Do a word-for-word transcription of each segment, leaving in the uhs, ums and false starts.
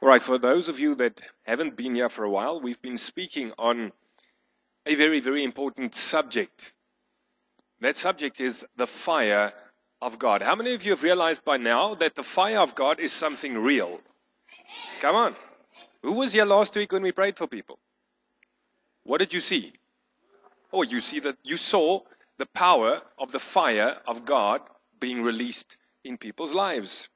All right, for those of you that haven't been here for a while, we've been speaking on a very, very important subject. That subject is the fire of God. How many of you have realized by now that the fire of God is something real? Come on. Who was here last week when we prayed for people? What did you see? Oh, you see that you saw the power of the fire of God being released in people's lives.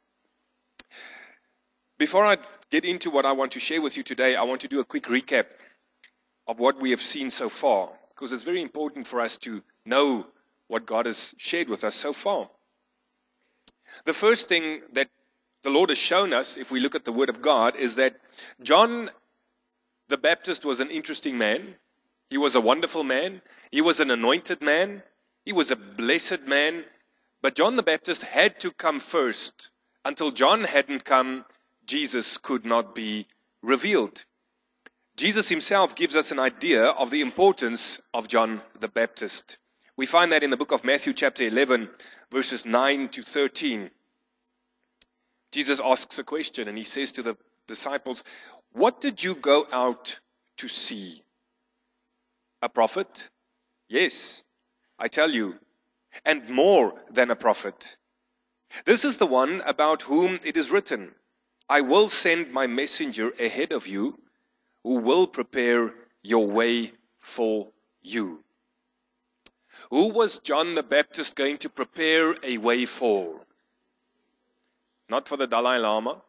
Before I get into what I want to share with you today, I want to do a quick recap of what we have seen so far, because it's very important for us to know what God has shared with us so far. The first thing that the Lord has shown us, if we look at the Word of God, is that John the Baptist was an interesting man. He was a wonderful man. He was an anointed man. He was a blessed man. But John the Baptist had to come first. Until John hadn't come, Jesus could not be revealed. Jesus himself gives us an idea of the importance of John the Baptist. We find that in the book of Matthew chapter eleven, verses nine to thirteen. Jesus asks a question and he says to the disciples, "What did you go out to see? A prophet? Yes, I tell you, and more than a prophet. This is the one about whom it is written, I will send my messenger ahead of you, who will prepare your way for you." Who was John the Baptist going to prepare a way for? Not for the Dalai Lama.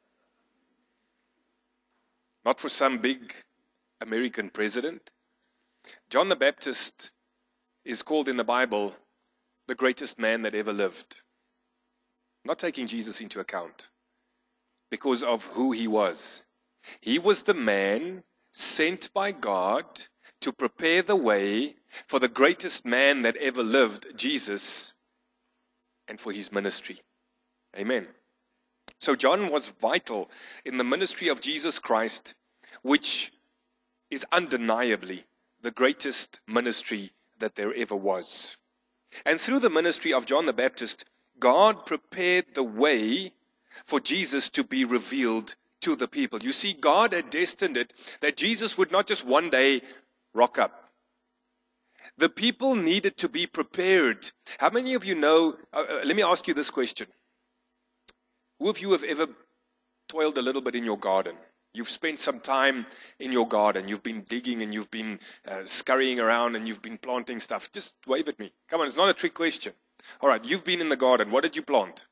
Not for some big American president. John the Baptist is called in the Bible the greatest man that ever lived. Not taking Jesus into account, because of who he was. He was the man sent by God to prepare the way for the greatest man that ever lived, Jesus, and for his ministry. Amen. So John was vital in the ministry of Jesus Christ, which is undeniably the greatest ministry that there ever was. And through the ministry of John the Baptist, God prepared the way for Jesus to be revealed to the people. You see, God had destined it that Jesus would not just one day rock up. The people needed to be prepared. How many of you know, uh, uh, let me ask you this question. Who of you have ever toiled a little bit in your garden? You've spent some time in your garden. You've been digging and you've been uh, scurrying around and you've been planting stuff. Just wave at me. Come on, it's not a trick question. All right, you've been in the garden. What did you plant?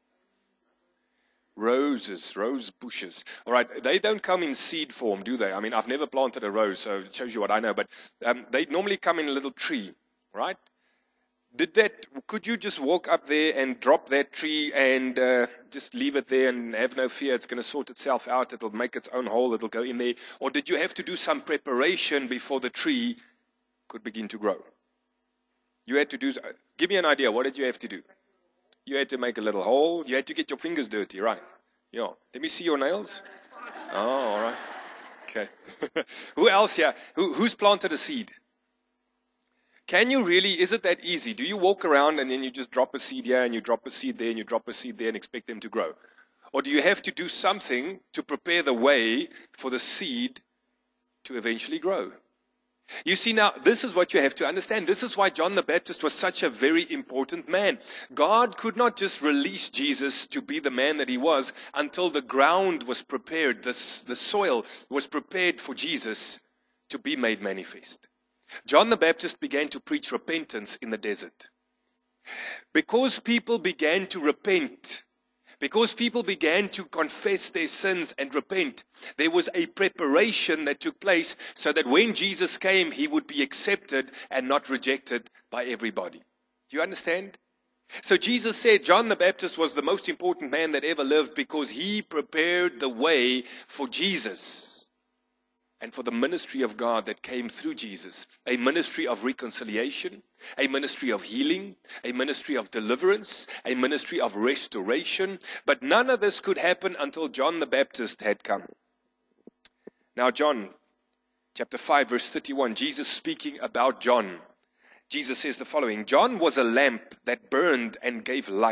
Roses, rose bushes. All right, they don't come in seed form, do they? I mean, I've never planted a rose, so it shows you what I know. But um, they normally come in a little tree, right? Did that? Could you just walk up there and drop that tree and uh, just leave it there and have no fear? It's going to sort itself out. It'll make its own hole. It'll go in there. Or did you have to do some preparation before the tree could begin to grow? You had to do. Give me an idea. What did you have to do? You had to make a little hole. You had to get your fingers dirty, right? Yeah. Let me see your nails. Oh, all right. Okay. Who else here? Who, who's planted a seed? Can you really, is it that easy? Do you walk around and then you just drop a seed here and you drop a seed there and you drop a seed there and expect them to grow? Or do you have to do something to prepare the way for the seed to eventually grow? You see, now, this is what you have to understand. This is why John the Baptist was such a very important man. God could not just release Jesus to be the man that he was until the ground was prepared, the, the soil was prepared for Jesus to be made manifest. John the Baptist began to preach repentance in the desert. Because people began to repent, because people began to confess their sins and repent, there was a preparation that took place so that when Jesus came, he would be accepted and not rejected by everybody. Do you understand? So Jesus said John the Baptist was the most important man that ever lived because he prepared the way for Jesus. And for the ministry of God that came through Jesus, a ministry of reconciliation, a ministry of healing, a ministry of deliverance, a ministry of restoration. But none of this could happen until John the Baptist had come. Now John, chapter five, verse thirty-one, Jesus speaking about John. Jesus says the following, John was a lamp that burned and gave light.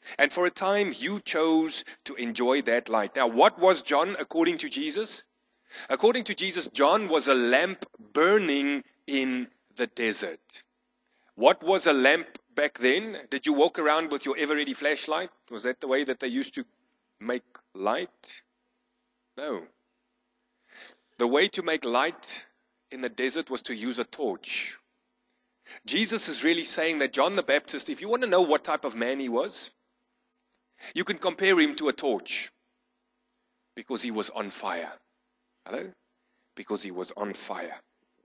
And for a time, you chose to enjoy that light. Now, what was John according to Jesus? According to Jesus, John was a lamp burning in the desert. What was a lamp back then? Did you walk around with your ever-ready flashlight? Was that the way that they used to make light? No. The way to make light in the desert was to use a torch. Jesus is really saying that John the Baptist, if you want to know what type of man he was, you can compare him to a torch because he was on fire. Hello? Because he was on fire.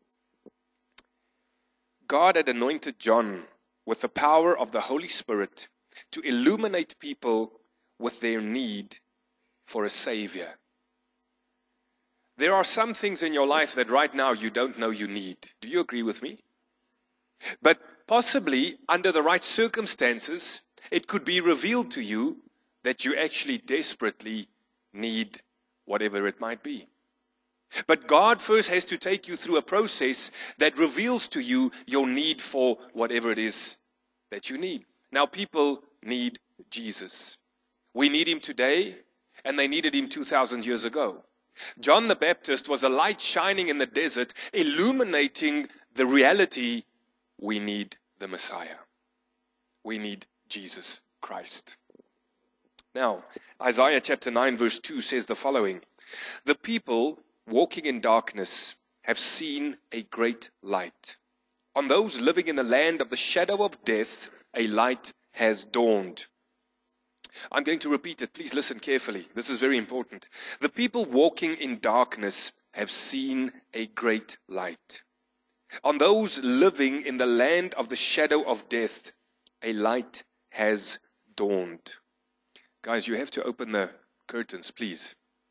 God had anointed John with the power of the Holy Spirit to illuminate people with their need for a Savior. There are some things in your life that right now you don't know you need. Do you agree with me? But possibly under the right circumstances, it could be revealed to you that you actually desperately need whatever it might be. But God first has to take you through a process that reveals to you your need for whatever it is that you need. Now, people need Jesus. We need him today, and they needed him two thousand years ago. John the Baptist was a light shining in the desert, illuminating the reality we need the Messiah. We need Jesus Christ. Now, Isaiah chapter nine verse two says the following. The people walking in darkness have seen a great light. On those living in the land of the shadow of death, a light has dawned. I'm going to repeat it. Please listen carefully. This is very important. The people walking in darkness have seen a great light. On those living in the land of the shadow of death, a light has dawned. Guys, you have to open the curtains, please.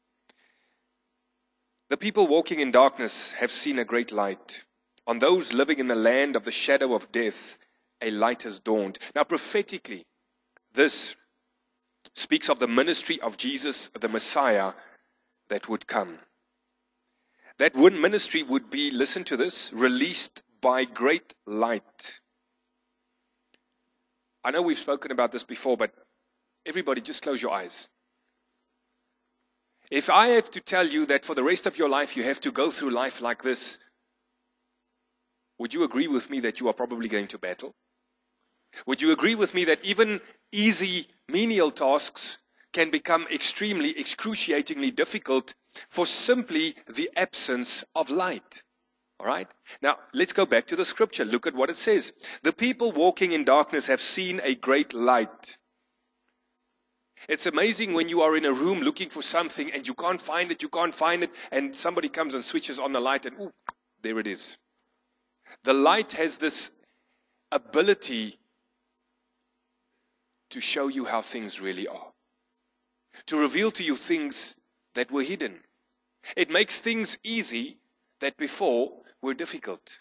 The people walking in darkness have seen a great light. On those living in the land of the shadow of death, a light has dawned. Now, prophetically, this speaks of the ministry of Jesus, the Messiah, that would come. That one ministry would be, listen to this, released by great light. I know we've spoken about this before, but everybody just close your eyes. If I have to tell you that for the rest of your life you have to go through life like this, would you agree with me that you are probably going to battle? Would you agree with me that even easy menial tasks can become extremely, excruciatingly difficult for simply the absence of light? All right? Now, let's go back to the scripture. Look at what it says. The people walking in darkness have seen a great light. It's amazing when you are in a room looking for something and you can't find it, you can't find it, and somebody comes and switches on the light and, ooh, there it is. The light has this ability to show you how things really are, to reveal to you things that were hidden. It makes things easy that before were difficult.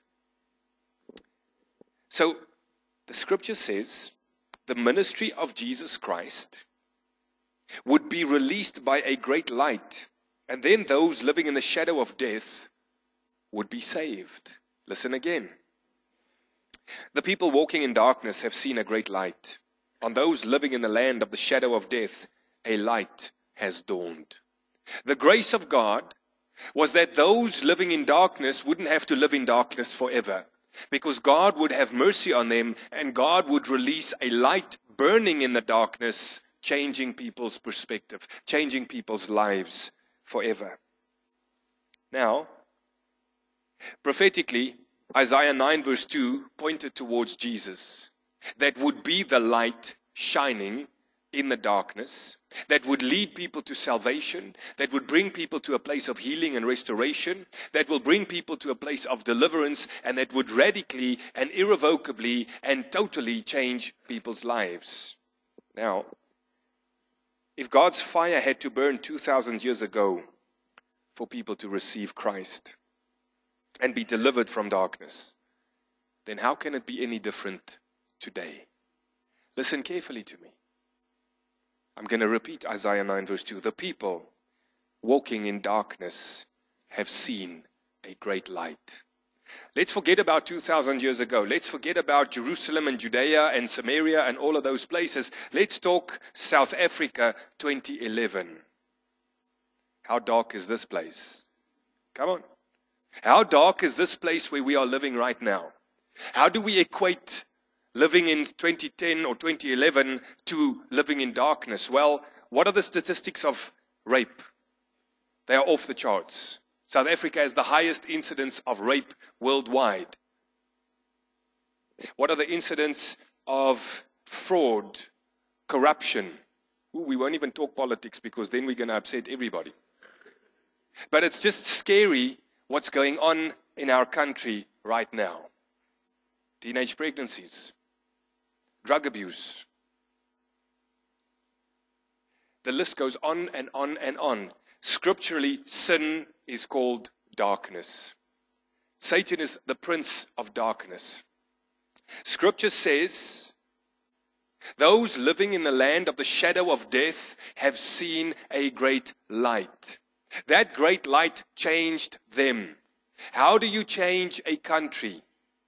So, the scripture says the ministry of Jesus Christ would be released by a great light, and then those living in the shadow of death would be saved. Listen again. The people walking in darkness have seen a great light. On those living in the land of the shadow of death, a light has dawned. The grace of God was that those living in darkness wouldn't have to live in darkness forever, because God would have mercy on them and God would release a light burning in the darkness, changing people's perspective, changing people's lives forever. Now, prophetically, Isaiah nine verse two pointed towards Jesus. That would be the light shining in the darkness, that would lead people to salvation, that would bring people to a place of healing and restoration, that will bring people to a place of deliverance, and that would radically and irrevocably and totally change people's lives. Now, if God's fire had to burn two thousand years ago for people to receive Christ and be delivered from darkness, then how can it be any different today? Listen carefully to me. I'm going to repeat Isaiah nine verse two. The people walking in darkness have seen a great light. Let's forget about two thousand years ago. Let's forget about Jerusalem and Judea and Samaria and all of those places. Let's talk South Africa twenty eleven. How dark is this place? Come on. How dark is this place where we are living right now? How do we equate living in twenty ten or twenty eleven to living in darkness? Well, what are the statistics of rape? They are off the charts. South Africa has the highest incidence of rape worldwide. What are the incidents of fraud, corruption? Ooh, we won't even talk politics because then we're going to upset everybody. But it's just scary what's going on in our country right now. Teenage pregnancies, drug abuse. The list goes on and on and on. Scripturally, sin is called darkness. Satan is the prince of darkness. Scripture says, those living in the land of the shadow of death have seen a great light. That great light changed them. How do you change a country?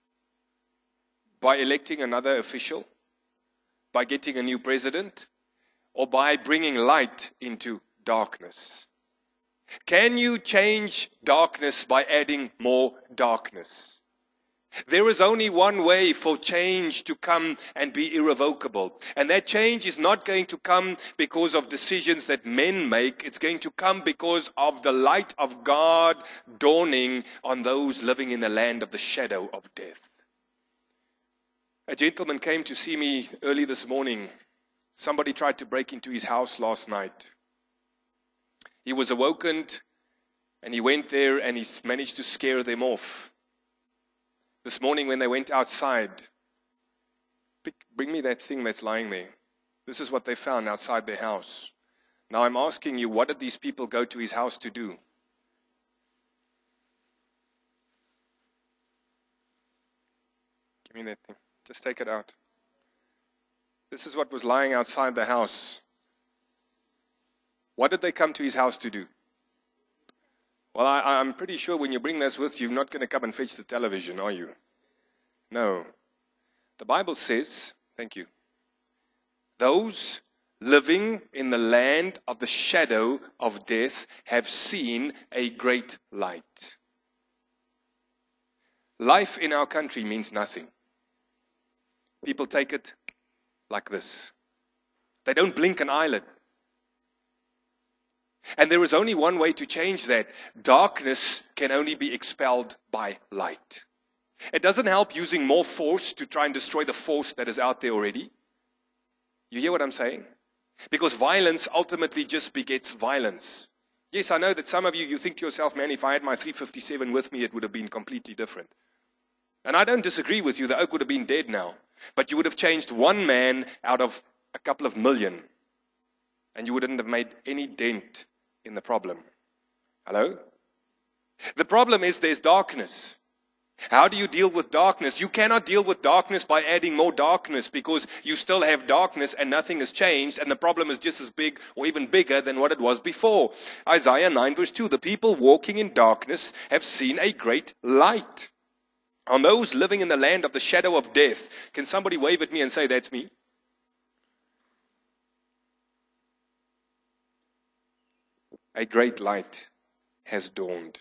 By electing another official? By getting a new president? Or by bringing light into darkness? Can you change darkness by adding more darkness? There is only one way for change to come and be irrevocable. And that change is not going to come because of decisions that men make. It's going to come because of the light of God dawning on those living in the land of the shadow of death. A gentleman came to see me early this morning. Somebody tried to break into his house last night. He was awoken and he went there and he managed to scare them off. This morning when they went outside, pick, bring me that thing that's lying there. This is what they found outside their house. Now I'm asking you, what did these people go to his house to do? Give me that thing. Just take it out. This is what was lying outside the house. What did they come to his house to do? Well, I, I'm pretty sure when you bring this with you, you're not going to come and fetch the television, are you? No. The Bible says, thank you, those living in the land of the shadow of death have seen a great light. Life in our country means nothing. People take it like this. They don't blink an eyelid. And there is only one way to change that. Darkness can only be expelled by light. It doesn't help using more force to try and destroy the force that is out there already. You hear what I'm saying? Because violence ultimately just begets violence. Yes, I know that some of you, you think to yourself, man, if I had my three fifty-seven with me, it would have been completely different. And I don't disagree with you. The oak would have been dead now. But you would have changed one man out of a couple of million. And you wouldn't have made any dent in the problem. Hello? The problem is there's darkness. How do you deal with darkness? You cannot deal with darkness by adding more darkness because you still have darkness and nothing has changed and the problem is just as big or even bigger than what it was before. Isaiah nine verse two, the people walking in darkness have seen a great light. On those living in the land of the shadow of death, can somebody wave at me and say, that's me? A great light has dawned.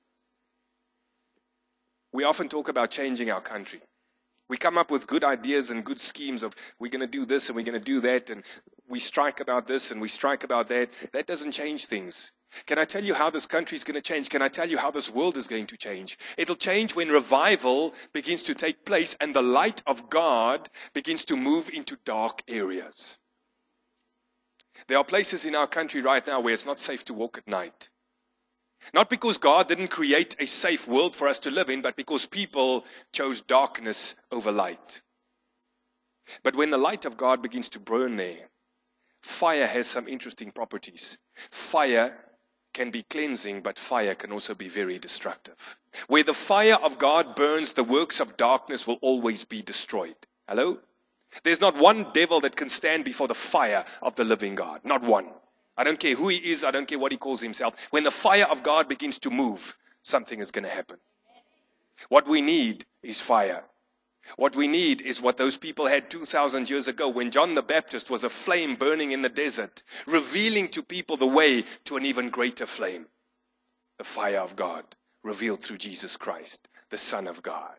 We often talk about changing our country. We come up with good ideas and good schemes of we're going to do this and we're going to do that and we strike about this and we strike about that. That doesn't change things. Can I tell you how this country is going to change? Can I tell you how this world is going to change? It'll change when revival begins to take place and the light of God begins to move into dark areas. There are places in our country right now where it's not safe to walk at night. Not because God didn't create a safe world for us to live in, but because people chose darkness over light. But when the light of God begins to burn there, fire has some interesting properties. Fire can be cleansing, but fire can also be very destructive. Where the fire of God burns, the works of darkness will always be destroyed. Hello? There's not one devil that can stand before the fire of the living God. Not one. I don't care who he is. I don't care what he calls himself. When the fire of God begins to move, something is going to happen. What we need is fire. What we need is what those people had two thousand years ago when John the Baptist was a flame burning in the desert, revealing to people the way to an even greater flame. The fire of God revealed through Jesus Christ, the Son of God.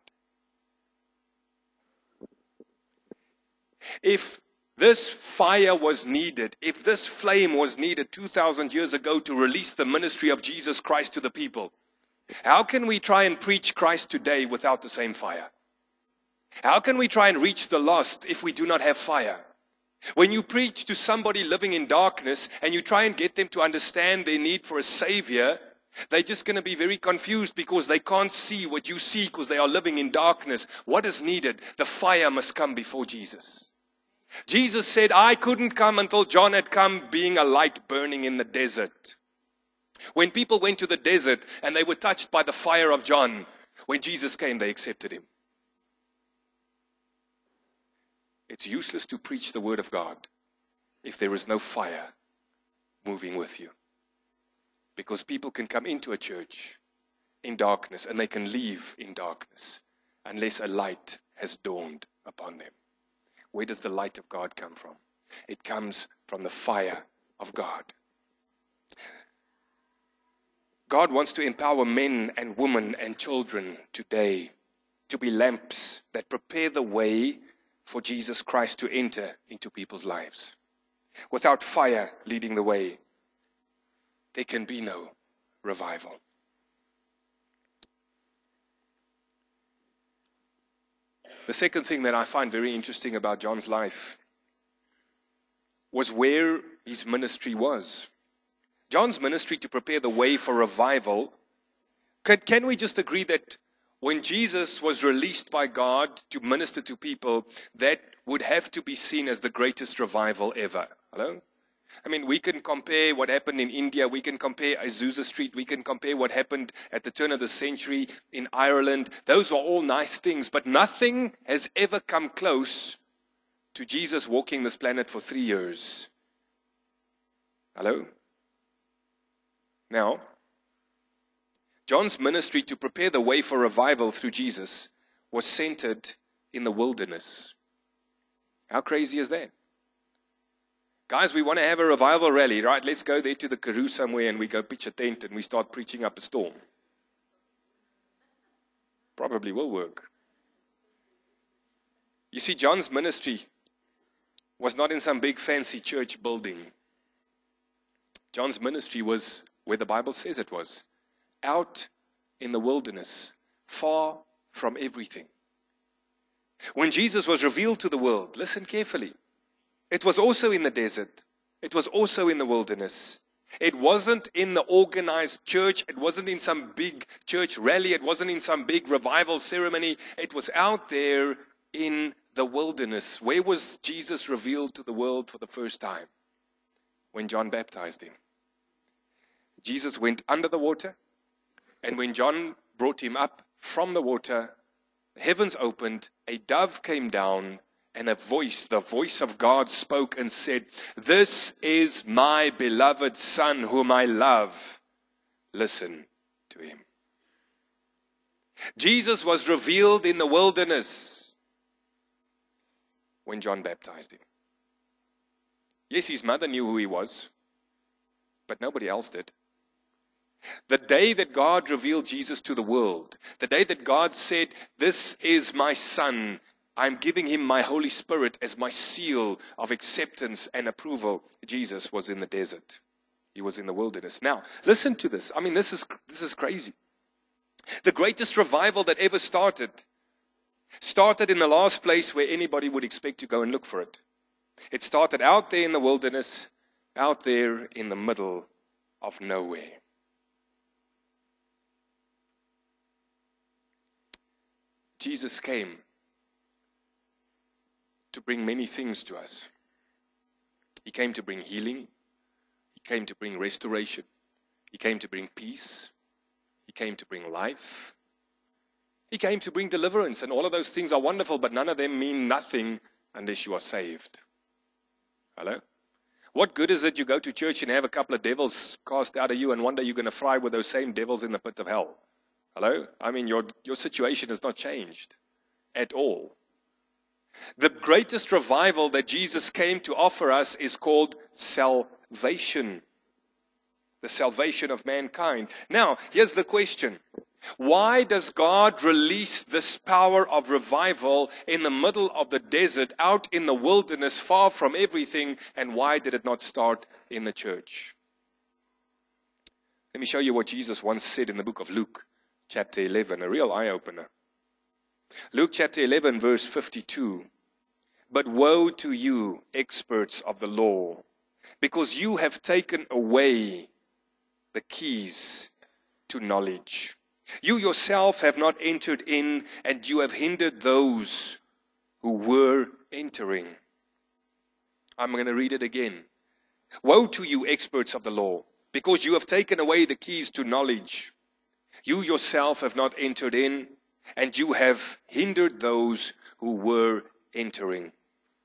If this fire was needed, if this flame was needed two thousand years ago to release the ministry of Jesus Christ to the people, how can we try and preach Christ today without the same fire? How can we try and reach the lost if we do not have fire? When you preach to somebody living in darkness and you try and get them to understand their need for a Savior, they're just going to be very confused because they can't see what you see because they are living in darkness. What is needed? The fire must come before Jesus. Jesus said, I couldn't come until John had come, being a light burning in the desert. When people went to the desert and they were touched by the fire of John, when Jesus came, they accepted him. It's useless to preach the word of God if there is no fire moving with you. Because people can come into a church in darkness and they can leave in darkness unless a light has dawned upon them. Where does the light of God come from? It comes from the fire of God. God wants to empower men and women and children today to be lamps that prepare the way for Jesus Christ to enter into people's lives. Without fire leading the way, there can be no revival. The second thing that I find very interesting about John's life was where his ministry was. John's ministry to prepare the way for revival. Can, can we just agree that when Jesus was released by God to minister to people, that would have to be seen as the greatest revival ever? Hello? I mean, we can compare what happened in India. We can compare Azusa Street. We can compare what happened at the turn of the century in Ireland. Those are all nice things, but nothing has ever come close to Jesus walking this planet for three years. Hello? Now, John's ministry to prepare the way for revival through Jesus was centered in the wilderness. How crazy is that? Guys, we want to have a revival rally, right? Let's go there to the Karoo somewhere and we go pitch a tent and we start preaching up a storm. Probably will work. You see, John's ministry was not in some big fancy church building. John's ministry was where the Bible says it was. Out in the wilderness, far from everything. When Jesus was revealed to the world, listen carefully, it was also in the desert. It was also in the wilderness. It wasn't in the organized church. It wasn't in some big church rally. It wasn't in some big revival ceremony. It was out there in the wilderness. Where was Jesus revealed to the world for the first time? When John baptized him. Jesus went under the water. And when John brought him up from the water, the heavens opened, a dove came down, and a voice, the voice of God spoke and said, "This is my beloved Son whom I love. Listen to him." Jesus was revealed in the wilderness when John baptized him. Yes, his mother knew who he was, but nobody else did. The day that God revealed Jesus to the world, the day that God said, "This is my Son, I'm giving him my Holy Spirit as my seal of acceptance and approval," Jesus was in the desert. He was in the wilderness. Now, listen to this. I mean, this is, this is crazy. The greatest revival that ever started, started in the last place where anybody would expect to go and look for it. It started out there in the wilderness, out there in the middle of nowhere. Jesus came to bring many things to us. He came to bring healing. He came to bring restoration. He came to bring peace. He came to bring life. He came to bring deliverance. And all of those things are wonderful, but none of them mean nothing unless you are saved. Hello? What good is it you go to church and have a couple of devils cast out of you and one day you're going to fry with those same devils in the pit of hell? Hello? I mean, your, your situation has not changed at all. The greatest revival that Jesus came to offer us is called salvation. The salvation of mankind. Now, here's the question. Why does God release this power of revival in the middle of the desert, out in the wilderness, far from everything, and why did it not start in the church? Let me show you what Jesus once said in the book of Luke, chapter eleven, a real eye-opener. Luke chapter eleven, verse fifty-two. But woe to you, experts of the law, because you have taken away the keys to knowledge. You yourself have not entered in, and you have hindered those who were entering. I'm going to read it again. Woe to you, experts of the law, because you have taken away the keys to knowledge. You yourself have not entered in, and you have hindered those who were entering.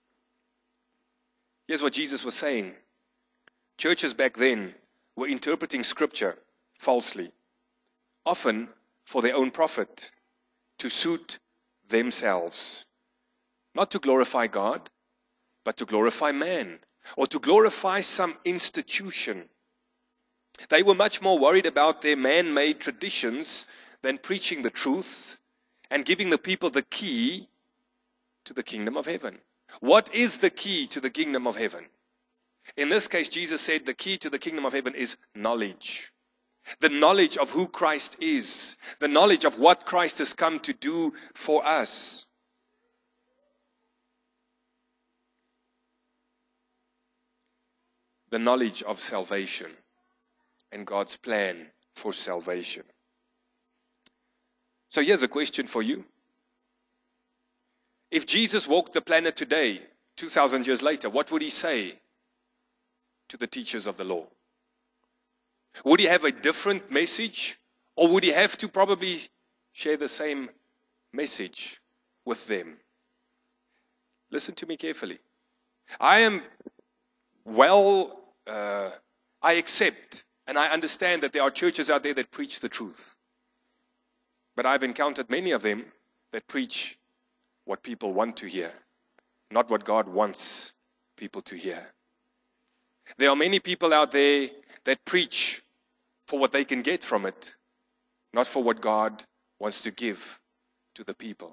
Here's what Jesus was saying. Churches back then were interpreting Scripture falsely, often for their own profit, to suit themselves. Not to glorify God, but to glorify man, or to glorify some institution. They were much more worried about their man-made traditions than preaching the truth and giving the people the key to the kingdom of heaven. What is the key to the kingdom of heaven? In this case, Jesus said the key to the kingdom of heaven is knowledge. The knowledge of who Christ is. The knowledge of what Christ has come to do for us. The knowledge of salvation and God's plan for salvation. So here's a question for you. If Jesus walked the planet today, two thousand years later, what would he say to the teachers of the law? Would he have a different message, or would he have to probably share the same message with them? Listen to me carefully. I am well, uh, I accept and I understand that there are churches out there that preach the truth. But I've encountered many of them that preach what people want to hear, not what God wants people to hear. There are many people out there that preach for what they can get from it, not for what God wants to give to the people.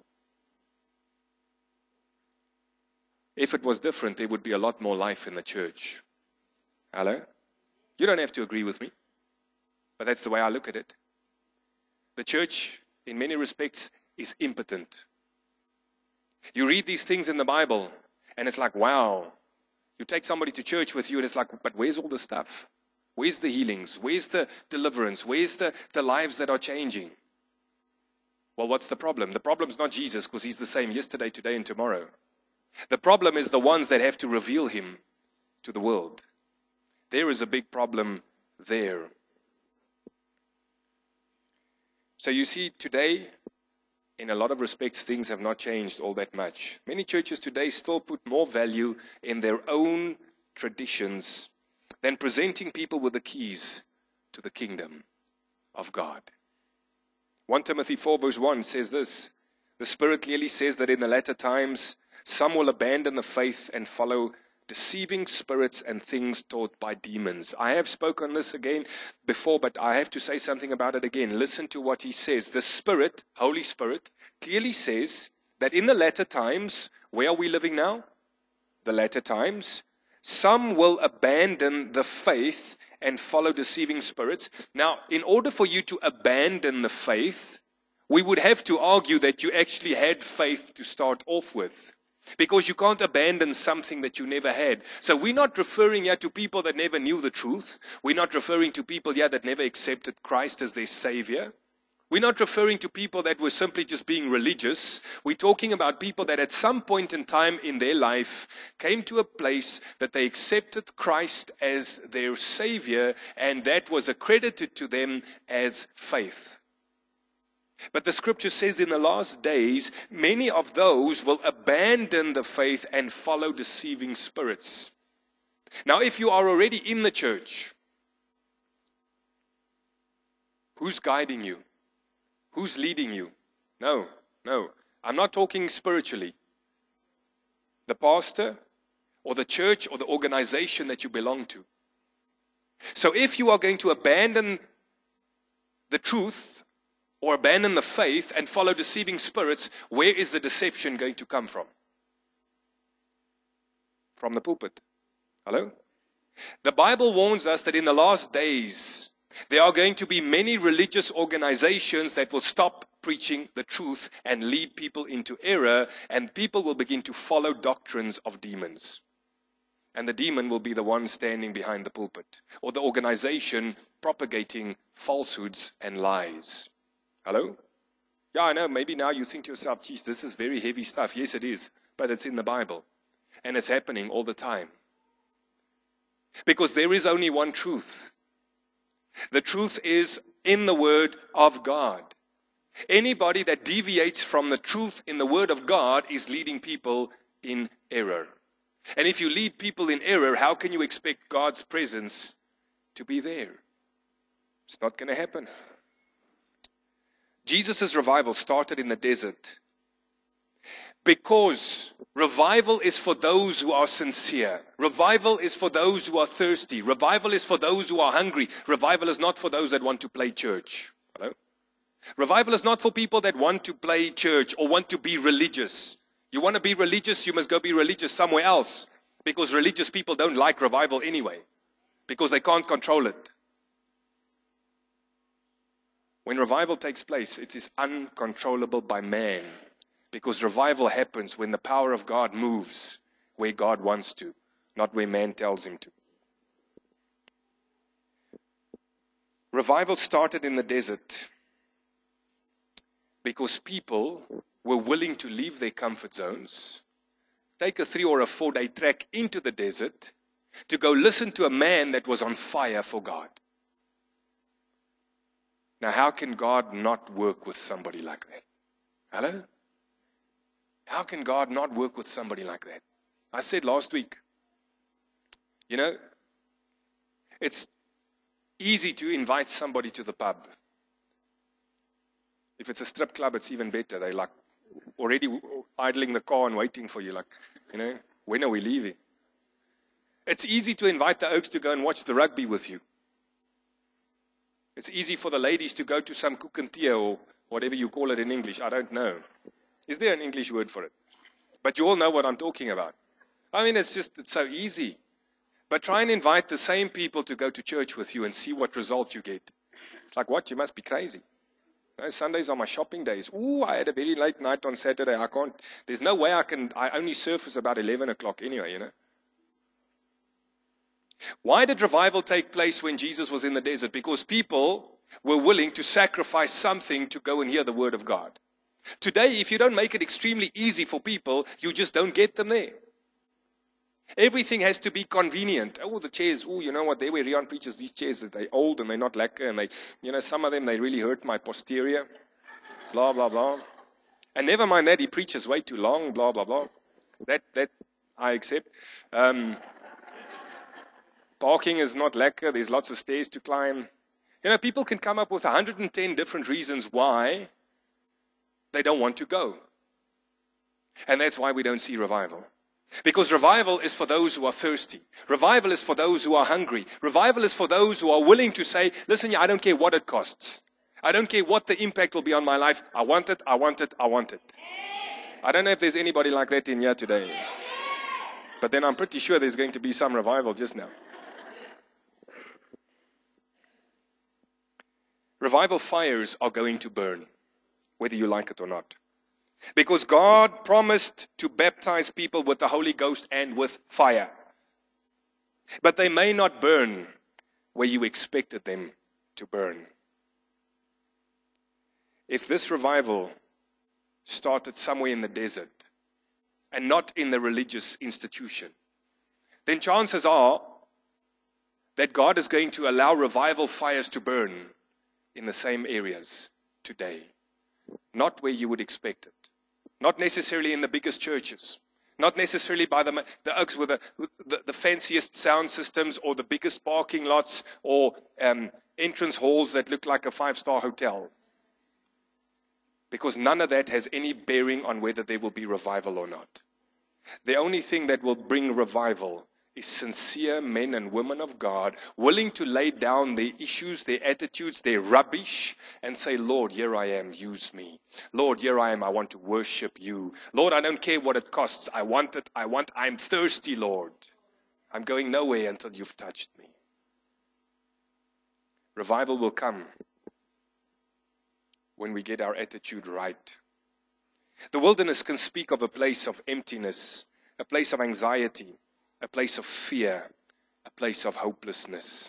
If it was different, there would be a lot more life in the church. Hello? You don't have to agree with me, but that's the way I look at it. The church, in many respects, is impotent. You read these things in the Bible, and it's like, wow. You take somebody to church with you, and it's like, but where's all the stuff? Where's the healings? Where's the deliverance? Where's the, the lives that are changing? Well, what's the problem? The problem's not Jesus, because he's the same yesterday, today, and tomorrow. The problem is the ones that have to reveal him to the world. There is a big problem there. So you see, today, in a lot of respects, things have not changed all that much. Many churches today still put more value in their own traditions than presenting people with the keys to the kingdom of God. First Timothy four verse one says this. The Spirit clearly says that in the latter times, some will abandon the faith and follow deceiving spirits and things taught by demons. I have spoken this again before, but I have to say something about it again. Listen to what he says. The Spirit, Holy Spirit, clearly says that in the latter times, where are we living now? The latter times. Some will abandon the faith and follow deceiving spirits. Now, in order for you to abandon the faith, we would have to argue that you actually had faith to start off with. Because you can't abandon something that you never had. So we're not referring here to people that never knew the truth. We're not referring to people here that never accepted Christ as their Savior. We're not referring to people that were simply just being religious. We're talking about people that at some point in time in their life came to a place that they accepted Christ as their Savior, and that was accredited to them as faith. But the scripture says in the last days, many of those will abandon the faith and follow deceiving spirits. Now, if you are already in the church, who's guiding you? Who's leading you? No, no. I'm not talking spiritually. The pastor or the church or the organization that you belong to. So if you are going to abandon the truth or abandon the faith and follow deceiving spirits, where is the deception going to come from? From the pulpit. Hello? The Bible warns us that in the last days, there are going to be many religious organizations that will stop preaching the truth and lead people into error, and people will begin to follow doctrines of demons. And the demon will be the one standing behind the pulpit, or the organization propagating falsehoods and lies. Hello? Yeah, I know, maybe now you think to yourself, geez, this is very heavy stuff. Yes, it is, but it's in the Bible, and it's happening all the time. Because there is only one truth. The truth is in the Word of God. Anybody that deviates from the truth in the Word of God is leading people in error. And if you lead people in error, how can you expect God's presence to be there? It's not going to happen. Jesus' revival started in the desert because revival is for those who are sincere. Revival is for those who are thirsty. Revival is for those who are hungry. Revival is not for those that want to play church. Hello? Revival is not for people that want to play church or want to be religious. You want to be religious, you must go be religious somewhere else. Because religious people don't like revival anyway. Because they can't control it. When revival takes place, it is uncontrollable by man. Because revival happens when the power of God moves where God wants to, not where man tells him to. Revival started in the desert because people were willing to leave their comfort zones, take a three or a four day trek into the desert to go listen to a man that was on fire for God. Now, how can God not work with somebody like that? Hello? How can God not work with somebody like that? I said last week, you know, it's easy to invite somebody to the pub. If it's a strip club, it's even better. They're like already idling the car and waiting for you. Like, you know, when are we leaving? It's easy to invite the Oaks to go and watch the rugby with you. It's easy for the ladies to go to some cook and tea or whatever you call it in English. I don't know. Is there an English word for it? But you all know what I'm talking about. I mean, it's just, it's so easy. But try and invite the same people to go to church with you and see what result you get. It's like, what? You must be crazy. You know, Sundays are my shopping days. Ooh, I had a very late night on Saturday. I can't, there's no way I can, I only surface about eleven o'clock anyway, you know. Why did revival take place when Jesus was in the desert? Because people were willing to sacrifice something to go and hear the word of God. Today, if you don't make it extremely easy for people, you just don't get them there. Everything has to be convenient. Oh, the chairs, oh, you know what, they were Rian preachers, these chairs, they're old and they're not lacquer, and they, you know, some of them, they really hurt my posterior, blah, blah, blah. And never mind that, he preaches way too long, blah, blah, blah. That, that, I accept. Um, parking is not lacquer, there's lots of stairs to climb. You know, people can come up with one hundred ten different reasons why they don't want to go. And that's why we don't see revival. Because revival is for those who are thirsty. Revival is for those who are hungry. Revival is for those who are willing to say, listen, I don't care what it costs. I don't care what the impact will be on my life. I want it, I want it, I want it. I don't know if there's anybody like that in here today. But then I'm pretty sure there's going to be some revival just now. Revival fires are going to burn, whether you like it or not. Because God promised to baptize people with the Holy Ghost and with fire. But they may not burn where you expected them to burn. If this revival started somewhere in the desert and not in the religious institution, then chances are that God is going to allow revival fires to burn in the same areas today. Not where you would expect it. Not necessarily in the biggest churches. Not necessarily by the, the Oaks with the, the, the fanciest sound systems or the biggest parking lots or um, entrance halls that look like a five-star hotel. Because none of that has any bearing on whether there will be revival or not. The only thing that will bring revival is sincere men and women of God willing to lay down their issues, their attitudes, their rubbish, and say, Lord, here I am, use me. Lord, here I am, I want to worship you. Lord, I don't care what it costs. I want it, I want, I'm thirsty, Lord. I'm going nowhere until you've touched me. Revival will come when we get our attitude right. The wilderness can speak of a place of emptiness, a place of anxiety, a place of fear, a place of hopelessness.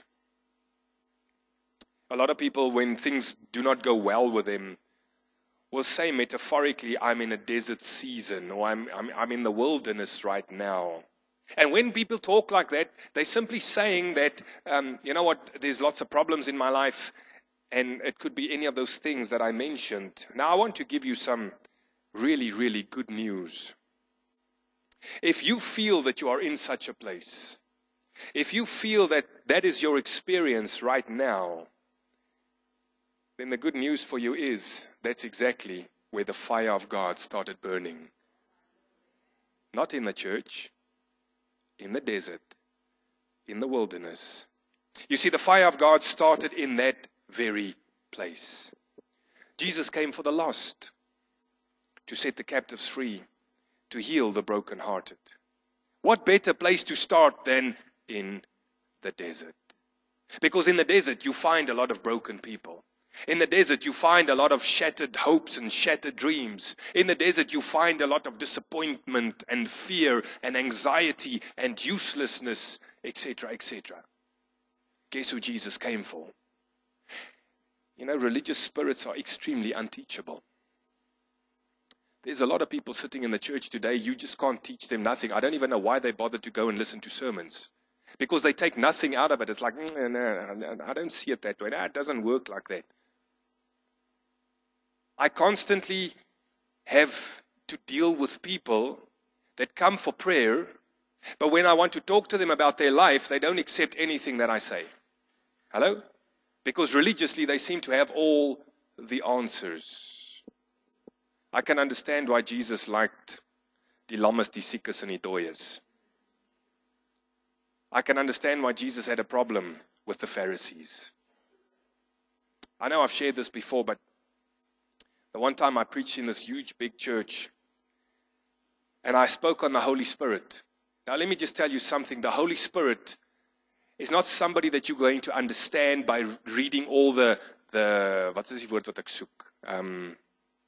A lot of people, when things do not go well with them, will say metaphorically, I'm in a desert season, or I'm, I'm, I'm in the wilderness right now. And when people talk like that, they're simply saying that, um, you know what, there's lots of problems in my life, and it could be any of those things that I mentioned. Now, I want to give you some really, really good news. If you feel that you are in such a place, if you feel that that is your experience right now, then the good news for you is that's exactly where the fire of God started burning. Not in the church, in the desert, in the wilderness. You see, the fire of God started in that very place. Jesus came for the lost, to set the captives free, to heal the brokenhearted. What better place to start than in the desert? Because in the desert you find a lot of broken people. In the desert you find a lot of shattered hopes and shattered dreams. In the desert you find a lot of disappointment and fear and anxiety and uselessness, et cetera, et cetera. Guess who Jesus came for? You know, religious spirits are extremely unteachable. There's a lot of people sitting in the church today, you just can't teach them nothing. I don't even know why they bother to go and listen to sermons. Because they take nothing out of it. It's like, no, no, I don't see it that way. No, it doesn't work like that. I constantly have to deal with people that come for prayer, but when I want to talk to them about their life, they don't accept anything that I say. Hello? Because religiously they seem to have all the answers. I can understand why Jesus liked die lammes, die siekes en die dooies. I can understand why Jesus had a problem with the Pharisees. I know I've shared this before, but the one time I preached in this huge big church and I spoke on the Holy Spirit. Now let me just tell you something. The Holy Spirit is not somebody that you're going to understand by reading all the, the wat is die woord wat ek soek? Um,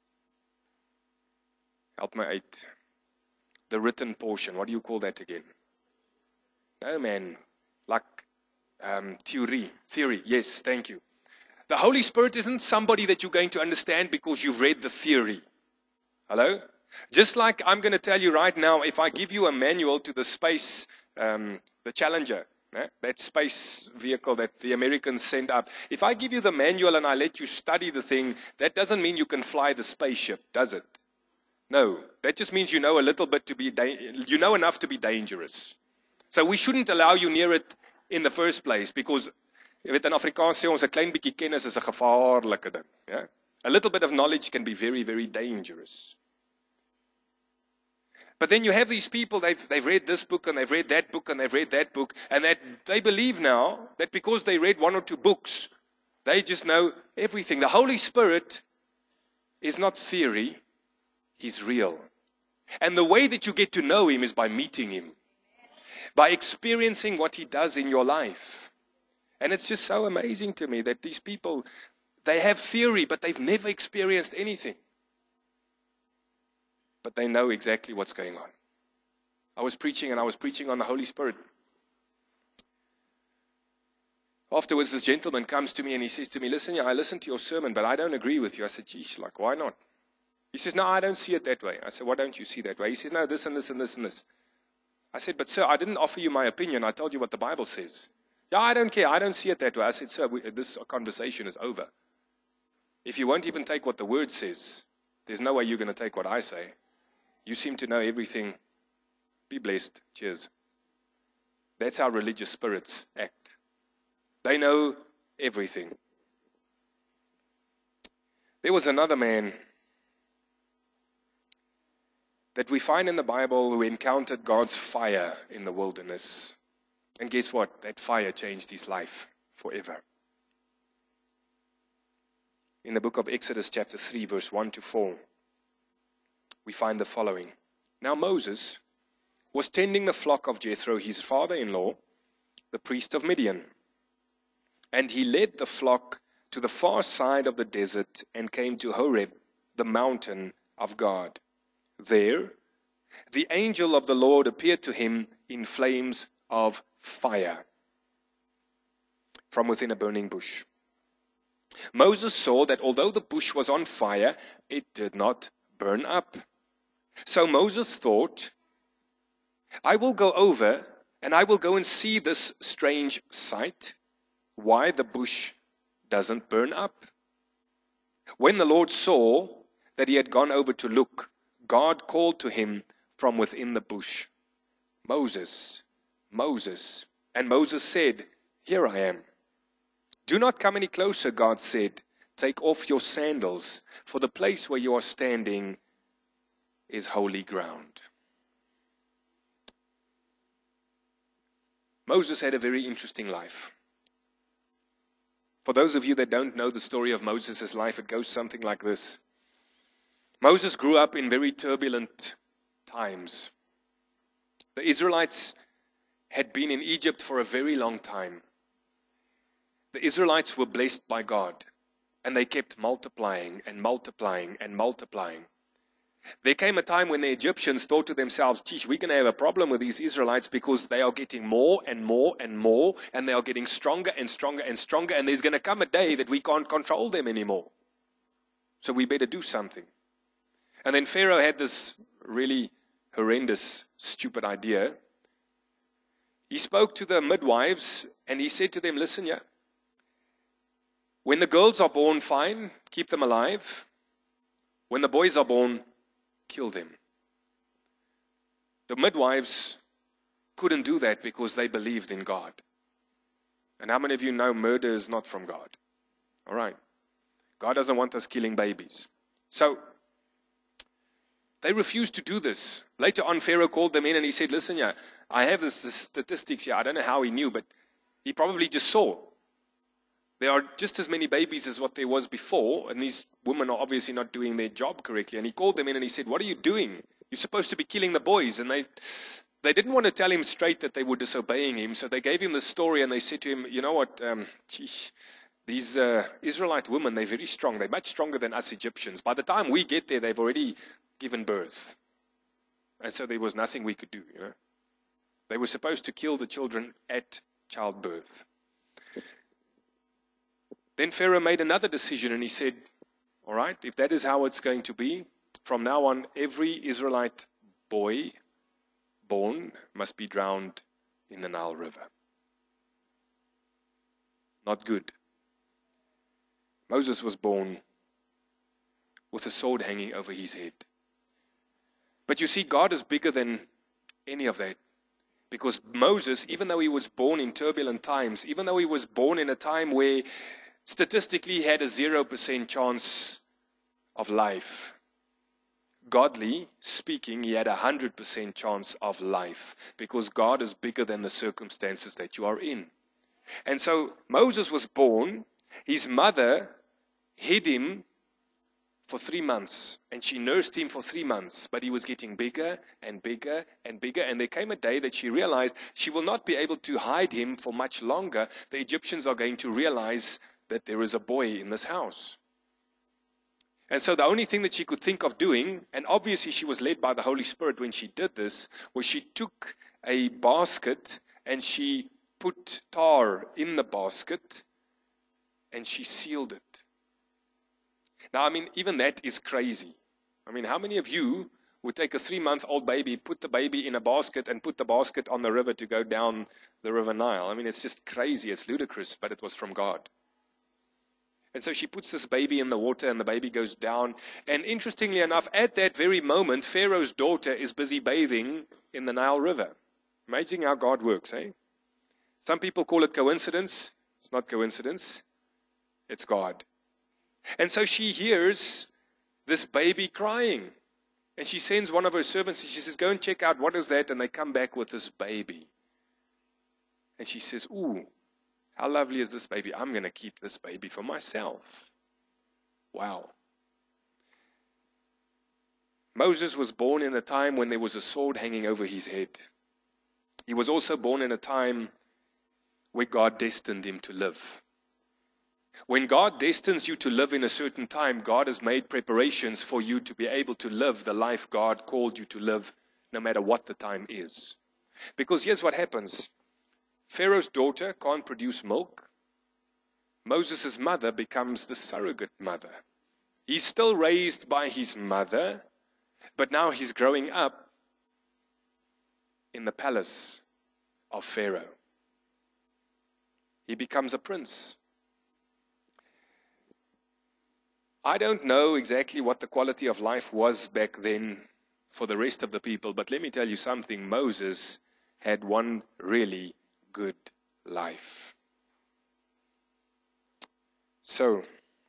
help me uit. The written portion. What do you call that again? No, man. Like um, theory. Theory. Yes, thank you. The Holy Spirit isn't somebody that you're going to understand because you've read the theory. Hello? Just like I'm going to tell you right now, if I give you a manual to the space, um, the Challenger, eh, that space vehicle that the Americans send up, if I give you the manual and I let you study the thing, that doesn't mean you can fly the spaceship, does it? No. That just means you know a little bit to be, da- you know enough to be dangerous. So we shouldn't allow you near it in the first place because, jy weet in Afrikaans sê ons 'n klein bietjie kennis is 'n gevaarlike ding, ja? A little bit of knowledge can be very, very dangerous. But then you have these people, they've, they've read this book and they've read that book and they've read that book, and that they believe now that because they read one or two books, they just know everything. The Holy Spirit is not theory, He's real. And the way that you get to know Him is by meeting Him, by experiencing what He does in your life. And it's just so amazing to me that these people, they have theory, but they've never experienced anything. But they know exactly what's going on. I was preaching and I was preaching on the Holy Spirit. Afterwards, this gentleman comes to me and he says to me, listen, yeah, I listened to your sermon, but I don't agree with you. I said, geez, like, why not? He says, no, I don't see it that way. I said, why don't you see that way? He says, no, this and this and this and this. I said, but sir, I didn't offer you my opinion. I told you what the Bible says. Yeah, I don't care. I don't see it that way. I said, sir, we, this conversation is over. If you won't even take what the word says, there's no way you're going to take what I say. You seem to know everything. Be blessed. Cheers. That's how religious spirits act. They know everything. There was another man that we find in the Bible who encountered God's fire in the wilderness. And guess what? That fire changed his life forever. In the book of Exodus chapter three, verse one to four, we find the following. Now Moses was tending the flock of Jethro, his father-in-law, the priest of Midian. And he led the flock to the far side of the desert and came to Horeb, the mountain of God. There, the angel of the Lord appeared to him in flames of fire from within a burning bush. Moses saw that although the bush was on fire, it did not burn up. So Moses thought, I will go over and I will go and see this strange sight, why the bush doesn't burn up. When the Lord saw that he had gone over to look, God called to him from within the bush, Moses, Moses. And Moses said, Here I am. Do not come any closer, God said. Take off your sandals, for the place where you are standing is holy ground. Moses had a very interesting life. For those of you that don't know the story of Moses' life, it goes something like this. Moses grew up in very turbulent times. The Israelites had been in Egypt for a very long time. The Israelites were blessed by God, and they kept multiplying and multiplying and multiplying. There came a time when the Egyptians thought to themselves, geez, we're going to have a problem with these Israelites because they are getting more and more and more, and they are getting stronger and stronger and stronger, and there's going to come a day that we can't control them anymore. So we better do something. And then Pharaoh had this really horrendous, stupid idea. He spoke to the midwives, and he said to them, listen, yeah, when the girls are born, fine, keep them alive. When the boys are born, kill them. The midwives couldn't do that because they believed in God. And how many of you know murder is not from God? All right. God doesn't want us killing babies. So they refused to do this. Later on, Pharaoh called them in and he said, listen, yeah, I have this, this statistics here. I don't know how he knew, but he probably just saw. There are just as many babies as what there was before, and these women are obviously not doing their job correctly. And he called them in and he said, what are you doing? You're supposed to be killing the boys. And they they didn't want to tell him straight that they were disobeying him, so they gave him the story and they said to him, you know what, um, geez, these uh, Israelite women, they're very strong. They're much stronger than us Egyptians. By the time we get there, they've already given birth. And so there was nothing we could do. You know, they were supposed to kill the children at childbirth. Then Pharaoh made another decision and he said, all right, if that is how it's going to be, from now on, every Israelite boy born must be drowned in the Nile River. Not good. Moses was born with a sword hanging over his head. But you see, God is bigger than any of that. Because Moses, even though he was born in turbulent times, even though he was born in a time where statistically he had a zero percent chance of life, godly speaking, he had a one hundred percent chance of life. Because God is bigger than the circumstances that you are in. And so Moses was born, his mother hid him for three months, and she nursed him for three months, but he was getting bigger and bigger and bigger, and there came a day that she realized she will not be able to hide him for much longer. The Egyptians are going to realize that there is a boy in this house. And so the only thing that she could think of doing, and obviously she was led by the Holy Spirit when she did this, was she took a basket and she put tar in the basket and she sealed it. Now, I mean, even that is crazy. I mean, how many of you would take a three-month-old baby, put the baby in a basket, and put the basket on the river to go down the River Nile? I mean, it's just crazy. It's ludicrous, but it was from God. And so she puts this baby in the water, and the baby goes down. And interestingly enough, at that very moment, Pharaoh's daughter is busy bathing in the Nile River. Amazing how God works, eh? Some people call it coincidence. It's not coincidence. It's God. And so she hears this baby crying. And she sends one of her servants and she says, go and check out what is that. And they come back with this baby. And she says, ooh, how lovely is this baby? I'm going to keep this baby for myself. Wow. Moses was born in a time when there was a sword hanging over his head. He was also born in a time where God destined him to live. When God destines you to live in a certain time, God has made preparations for you to be able to live the life God called you to live, no matter what the time is. Because here's what happens. Pharaoh's daughter can't produce milk. Moses' mother becomes the surrogate mother. He's still raised by his mother, but now he's growing up in the palace of Pharaoh. He becomes a prince. I don't know exactly what the quality of life was back then for the rest of the people, but let me tell you something. Moses had one really good life. So,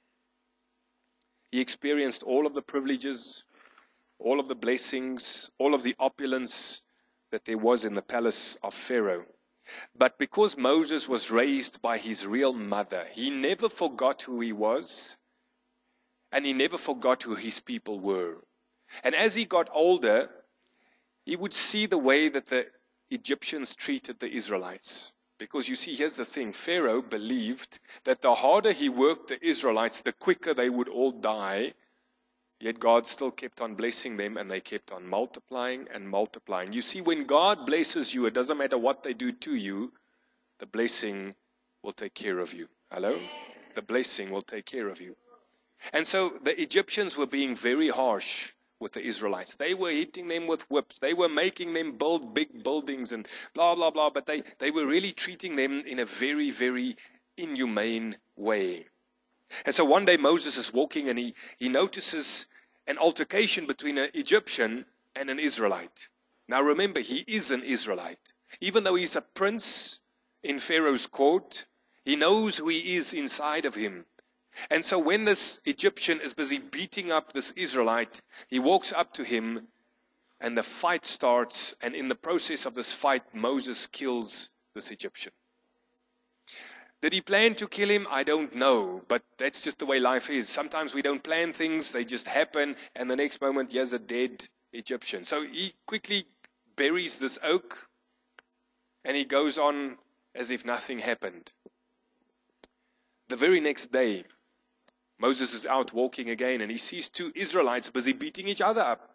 he experienced all of the privileges, all of the blessings, all of the opulence that there was in the palace of Pharaoh. But because Moses was raised by his real mother, he never forgot who he was, and he never forgot who his people were. And as he got older, he would see the way that the Egyptians treated the Israelites. Because you see, here's the thing. Pharaoh believed that the harder he worked the Israelites, the quicker they would all die. Yet God still kept on blessing them, and they kept on multiplying and multiplying. You see, when God blesses you, it doesn't matter what they do to you, the blessing will take care of you. Hello? The blessing will take care of you. And so the Egyptians were being very harsh with the Israelites. They were hitting them with whips. They were making them build big buildings and blah, blah, blah. But they, they were really treating them in a very, very inhumane way. And so one day Moses is walking and he, he notices an altercation between an Egyptian and an Israelite. Now remember, he is an Israelite. Even though he's a prince in Pharaoh's court, he knows who he is inside of him. And so when this Egyptian is busy beating up this Israelite, he walks up to him and the fight starts. And in the process of this fight, Moses kills this Egyptian. Did he plan to kill him? I don't know. But that's just the way life is. Sometimes we don't plan things. They just happen. And the next moment, here's a dead Egyptian. So he quickly buries this oak. And he goes on as if nothing happened. The very next day, Moses is out walking again, and he sees two Israelites busy beating each other up.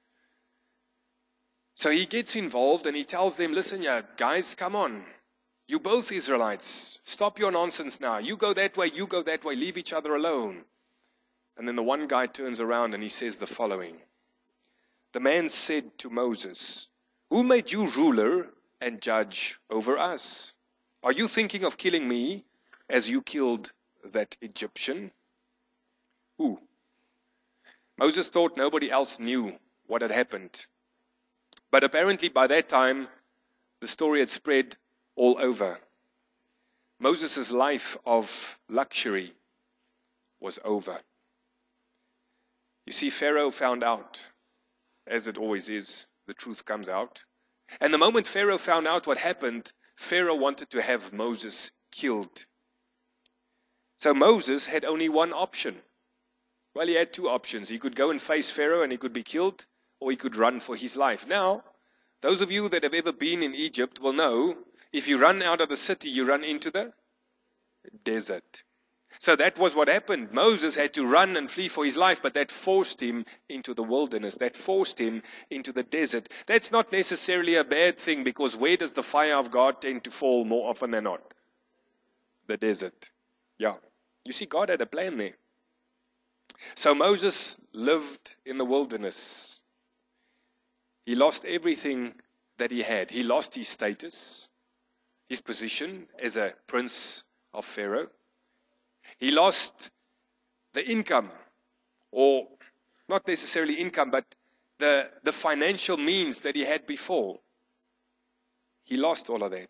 So he gets involved and he tells them, listen, yeah, guys, come on. You both Israelites, stop your nonsense now. You go that way, you go that way, leave each other alone. And then the one guy turns around and he says the following. The man said to Moses, who made you ruler and judge over us? Are you thinking of killing me as you killed that Egyptian? Who? Moses thought nobody else knew what had happened. But apparently by that time, the story had spread all over. Moses' life of luxury was over. You see, Pharaoh found out, as it always is, the truth comes out. And the moment Pharaoh found out what happened, Pharaoh wanted to have Moses killed. So Moses had only one option. Well, he had two options. He could go and face Pharaoh and he could be killed, or he could run for his life. Now, those of you that have ever been in Egypt will know, if you run out of the city, you run into the desert. So that was what happened. Moses had to run and flee for his life, but that forced him into the wilderness. That forced him into the desert. That's not necessarily a bad thing, because where does the fire of God tend to fall more often than not? The desert. Yeah. You see, God had a plan there. So Moses lived in the wilderness. He lost everything that he had. He lost his status, his position as a prince of Pharaoh. He lost the income, or not necessarily income, but the, the financial means that he had before. He lost all of that.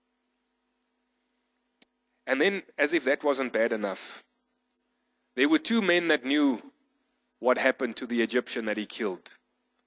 And then, as if that wasn't bad enough, there were two men that knew what happened to the Egyptian that he killed.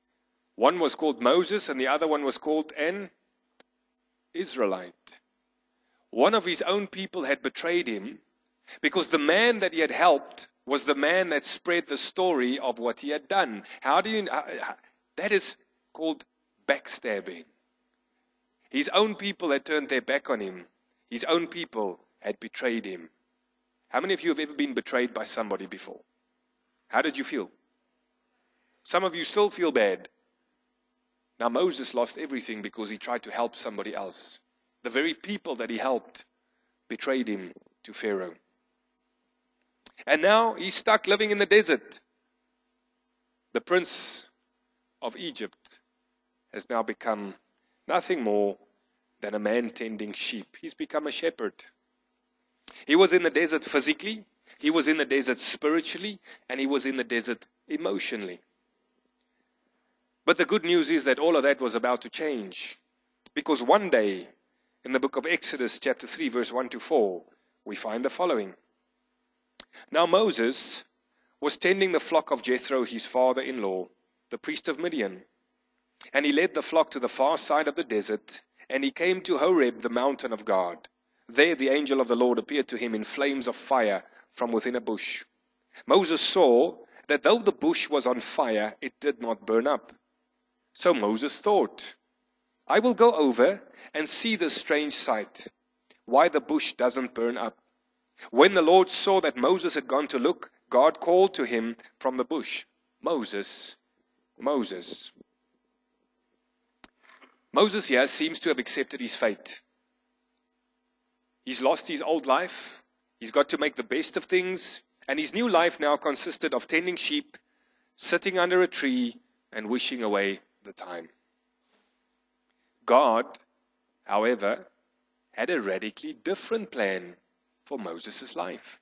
One was called Moses and the other one was called an Israelite. One of his own people had betrayed him because the man that he had helped was the man that spread the story of what he had done. How do you, that is called backstabbing. His own people had turned their back on him. His own people had betrayed him. How many of you have ever been betrayed by somebody before? How did you feel? Some of you still feel bad. Now Moses lost everything because he tried to help somebody else. The very people that he helped betrayed him to Pharaoh. And now he's stuck living in the desert. The prince of Egypt has now become nothing more than a man tending sheep. He's become a shepherd. He was in the desert physically, he was in the desert spiritually, and he was in the desert emotionally. But the good news is that all of that was about to change. Because one day, in the book of Exodus chapter three, verse one to four, we find the following. Now Moses was tending the flock of Jethro, his father-in-law, the priest of Midian. And he led the flock to the far side of the desert, and he came to Horeb, the mountain of God. There the angel of the Lord appeared to him in flames of fire from within a bush. Moses saw that though the bush was on fire, it did not burn up. So Moses thought, I will go over and see this strange sight, why the bush doesn't burn up. When the Lord saw that Moses had gone to look, God called to him from the bush, Moses, Moses. Moses here seems to have accepted his fate. He's lost his old life. He's got to make the best of things. And his new life now consisted of tending sheep, sitting under a tree, and wishing away the time. God, however, had a radically different plan for Moses' life.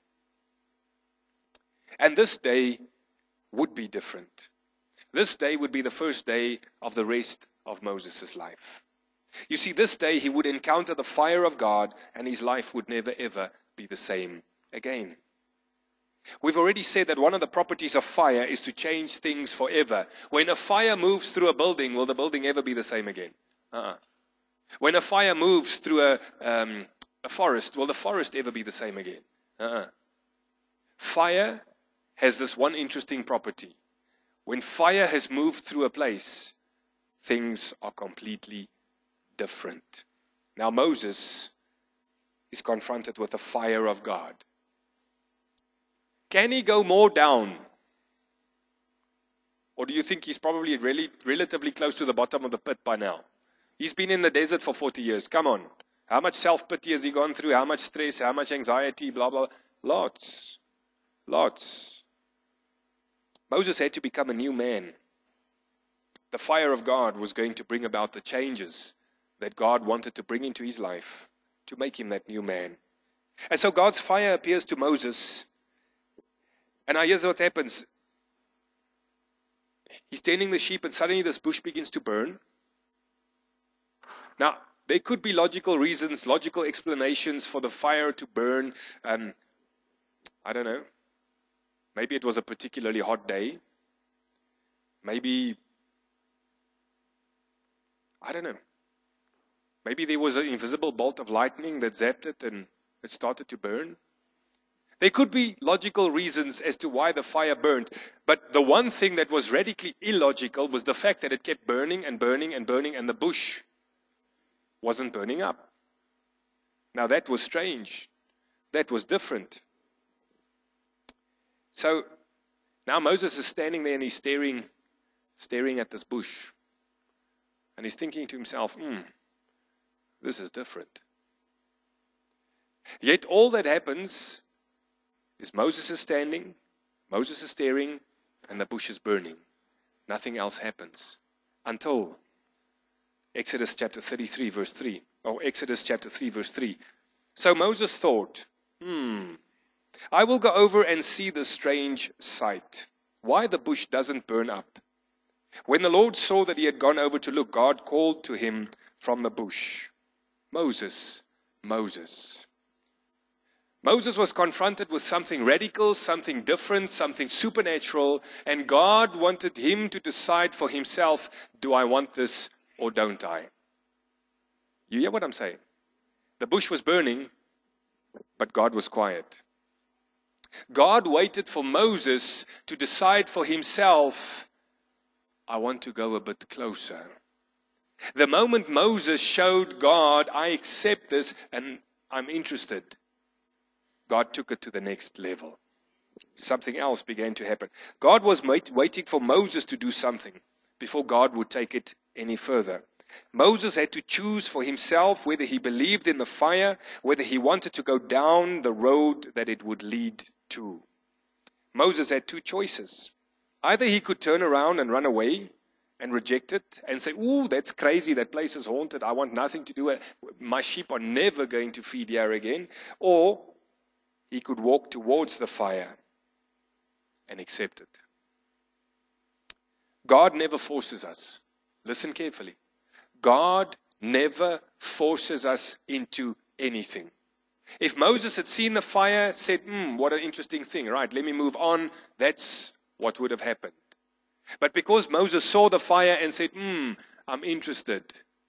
And this day would be different. This day would be the first day of the rest of Moses' life. You see, this day he would encounter the fire of God, and his life would never ever be the same again. We've already said that one of the properties of fire is to change things forever. When a fire moves through a building, will the building ever be the same again? Uh-uh. When a fire moves through a, um, a forest, will the forest ever be the same again? Uh-uh. Fire has this one interesting property. When fire has moved through a place, things are completely different. Now Moses is confronted with the fire of God. Can he go more down? Or do you think he's probably really, relatively close to the bottom of the pit by now? He's been in the desert for forty years. Come on. How much self-pity has he gone through? How much stress? How much anxiety? Blah, blah. Lots. Lots. Moses had to become a new man. The fire of God was going to bring about the changes that God wanted to bring into his life to make him that new man. And so God's fire appears to Moses. And now here's what happens. He's tending the sheep and suddenly this bush begins to burn. Now, there could be logical reasons, logical explanations for the fire to burn. Um, I don't know. Maybe it was a particularly hot day. Maybe, I don't know. Maybe there was an invisible bolt of lightning that zapped it and it started to burn. There could be logical reasons as to why the fire burned. But the one thing that was radically illogical was the fact that it kept burning and burning and burning and the bush wasn't burning up. Now that was strange. That was different. So now Moses is standing there and he's staring, staring at this bush. And he's thinking to himself, hmm, this is different. Yet all that happens is Moses is standing, Moses is staring, and the bush is burning. Nothing else happens until Exodus chapter thirty-three, verse three. Or Exodus chapter three, verse three. So Moses thought, hmm, I will go over and see this strange sight, why the bush doesn't burn up. When the Lord saw that he had gone over to look, God called to him from the bush, Moses, Moses. Moses was confronted with something radical, something different, something supernatural, and God wanted him to decide for himself, do I want this or don't I? You hear what I'm saying? The bush was burning, but God was quiet. God waited for Moses to decide for himself, I want to go a bit closer. The moment Moses showed God, I accept this and I'm interested, God took it to the next level. Something else began to happen. God was wait, waiting for Moses to do something before God would take it any further. Moses had to choose for himself whether he believed in the fire, whether he wanted to go down the road that it would lead to. Moses had two choices. Either he could turn around and run away and reject it and say, ooh, that's crazy, that place is haunted, I want nothing to do with it, my sheep are never going to feed here again. Or he could walk towards the fire and accept it. God never forces us. Listen carefully. God never forces us into anything. If Moses had seen the fire, said, hmm, what an interesting thing, right, let me move on, that's what would have happened. But because Moses saw the fire and said, hmm, I'm interested,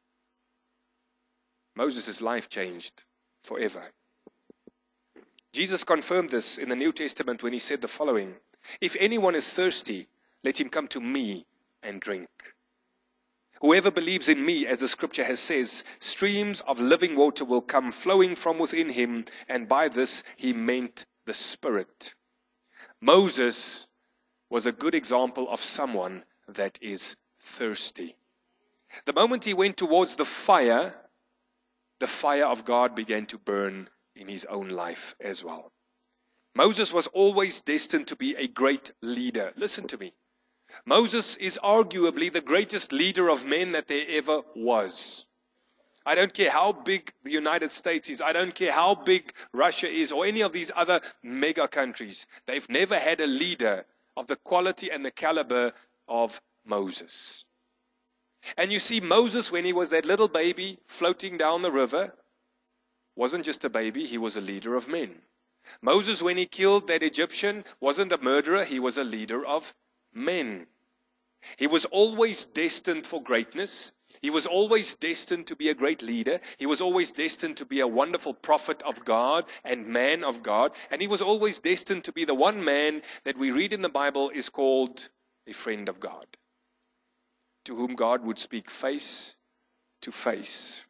Moses' life changed forever. Jesus confirmed this in the New Testament when he said the following, if anyone is thirsty, let him come to me and drink. Whoever believes in me, as the scripture has says, streams of living water will come flowing from within him, and by this he meant the Spirit. Moses was a good example of someone that is thirsty. The moment he went towards the fire, the fire of God began to burn in his own life as well. Moses was always destined to be a great leader. Listen to me. Moses is arguably the greatest leader of men that there ever was. I don't care how big the United States is. I don't care how big Russia is or any of these other mega countries. They've never had a leader of the quality and the caliber of Moses. And you see, Moses, when he was that little baby floating down the river, wasn't just a baby, he was a leader of men. Moses, when he killed that Egyptian, wasn't a murderer, he was a leader of men. He was always destined for greatness. He was always destined to be a great leader. He was always destined to be a wonderful prophet of God and man of God. And he was always destined to be the one man that we read in the Bible is called a friend of God, to whom God would speak face to face.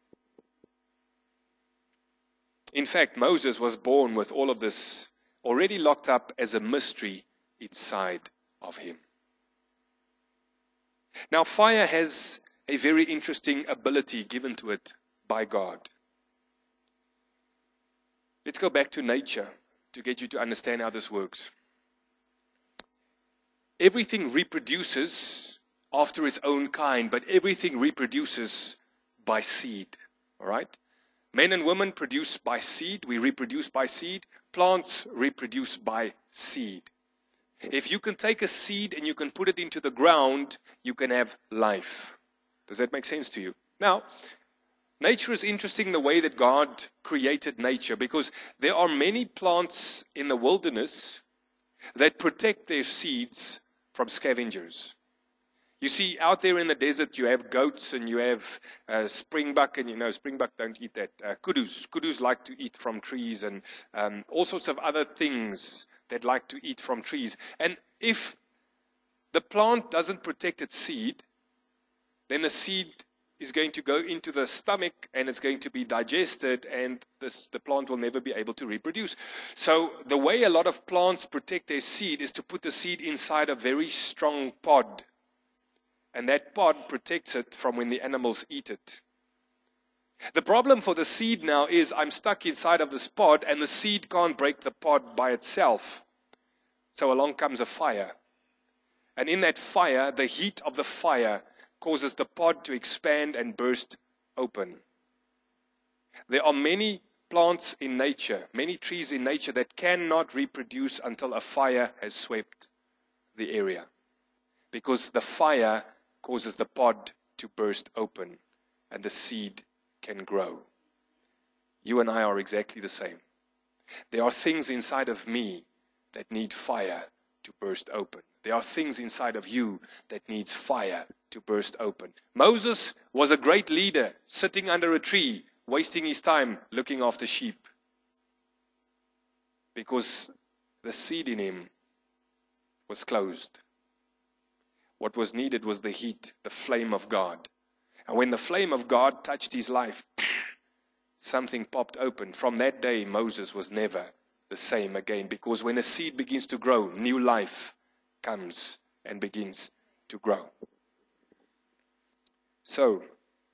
In fact, Moses was born with all of this already locked up as a mystery inside of him. Now, fire has a very interesting ability given to it by God. Let's go back to nature to get you to understand how this works. Everything reproduces after its own kind, but everything reproduces by seed. All right? Men and women produce by seed. We reproduce by seed. Plants reproduce by seed. If you can take a seed and you can put it into the ground, you can have life. Does that make sense to you? Now, nature is interesting the way that God created nature, because there are many plants in the wilderness that protect their seeds from scavengers. You see, out there in the desert, you have goats and you have uh, springbuck, and you know, springbuck don't eat that. Uh, kudus. Kudus like to eat from trees, and um, all sorts of other things that like to eat from trees. And if the plant doesn't protect its seed, then the seed is going to go into the stomach and it's going to be digested, and this, the plant will never be able to reproduce. So the way a lot of plants protect their seed is to put the seed inside a very strong pod. And that pod protects it from when the animals eat it. The problem for the seed now is I'm stuck inside of this pod and the seed can't break the pod by itself. So along comes a fire. And in that fire, the heat of the fire causes the pod to expand and burst open. There are many plants in nature, many trees in nature that cannot reproduce until a fire has swept the area. Because the fire causes the pod to burst open and the seed can grow. You and I are exactly the same. There are things inside of me that need fire to burst open. There are things inside of you that needs fire to burst open. Moses was a great leader, sitting under a tree, wasting his time looking after sheep. Because the seed in him was closed. What was needed was the heat, the flame of God. And when the flame of God touched his life, something popped open. From that day, Moses was never the same again. Because when a seed begins to grow, new life comes and begins to grow. So,